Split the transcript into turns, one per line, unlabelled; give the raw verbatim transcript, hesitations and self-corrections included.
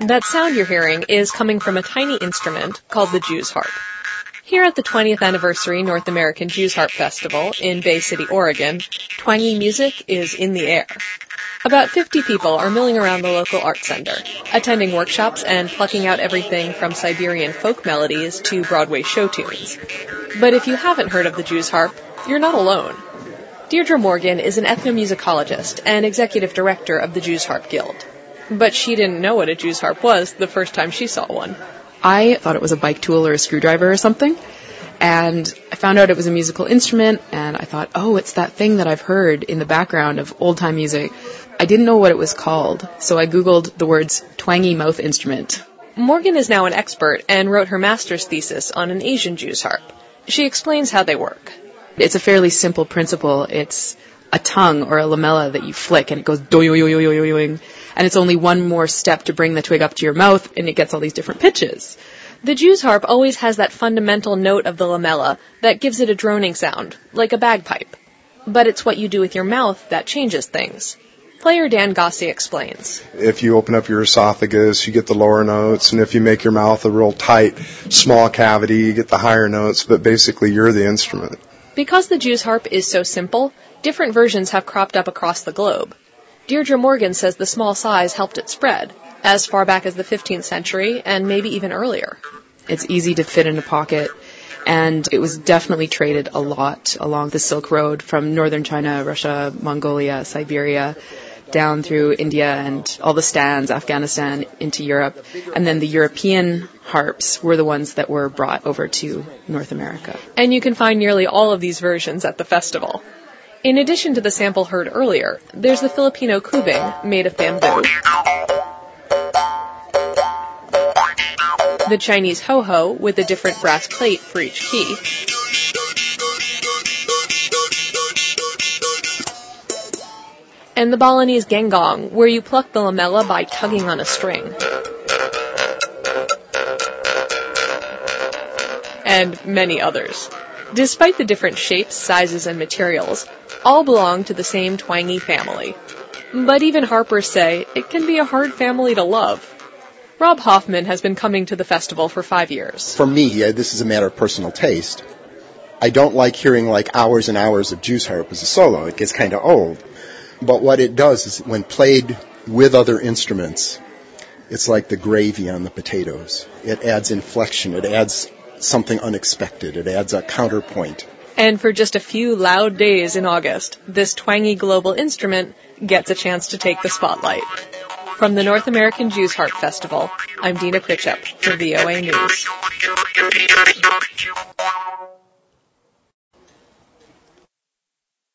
That sound you're hearing is coming from a tiny instrument called the Jew's harp. Here at the twentieth Anniversary North American Jew's Harp Festival in Bay City, Oregon, twangy music is in the air. About fifty people are milling around the local arts center, attending workshops and plucking out everything from Siberian folk melodies to Broadway show tunes. But if you haven't heard of the Jew's harp, you're not alone. Deirdre Morgan is an ethnomusicologist and executive director of the Jew's Harp Guild. But she didn't know what a Jew's harp was the first time she saw one.
I thought it was a bike tool or a screwdriver or something, and I found out it was a musical instrument, and I thought, oh, it's that thing that I've heard in the background of old-time music. I didn't know what it was called, so I Googled the words twangy mouth instrument.
Morgan is now an expert and wrote her master's thesis on an Asian Jew's harp. She explains how they work.
It's a fairly simple principle. It's a tongue or a lamella that you flick, and it goes doing, and it's only one more step to bring the twig up to your mouth, and it gets all these different pitches.
The Jew's harp always has that fundamental note of the lamella that gives it a droning sound, like a bagpipe. But it's what you do with your mouth that changes things. Player Dan Gossi explains.
If you open up your esophagus, you get the lower notes, and if you make your mouth a real tight, small cavity, you get the higher notes, but basically you're the instrument.
Because the Jew's harp is so simple, different versions have cropped up across the globe. Deirdre Morgan says the small size helped it spread, as far back as the fifteenth century, and maybe even earlier.
It's easy to fit in a pocket, and it was definitely traded a lot along the Silk Road from northern China, Russia, Mongolia, Siberia, down through India and all the stands, Afghanistan, into Europe. And then the European harps were the ones that were brought over to North America.
And you can find nearly all of these versions at the festival. In addition to the sample heard earlier, there's the Filipino kubing, made of bamboo, the Chinese ho-ho, with a different brass plate for each key, and the Balinese gengong, where you pluck the lamella by tugging on a string. And many others. Despite the different shapes, sizes, and materials, all belong to the same twangy family. But even harpers say it can be a hard family to love. Rob Hoffman has been coming to the festival for five years.
For me, uh, this is a matter of personal taste. I don't like hearing like hours and hours of Jew's harp as a solo. It gets kind of old. But what it does is when played with other instruments, it's like the gravy on the potatoes. It adds inflection. It adds something unexpected. It adds a counterpoint.
And for just a few loud days in August, this twangy global instrument gets a chance to take the spotlight. From the North American Jew's Harp Festival, I'm Dina Pritchett for V O A News.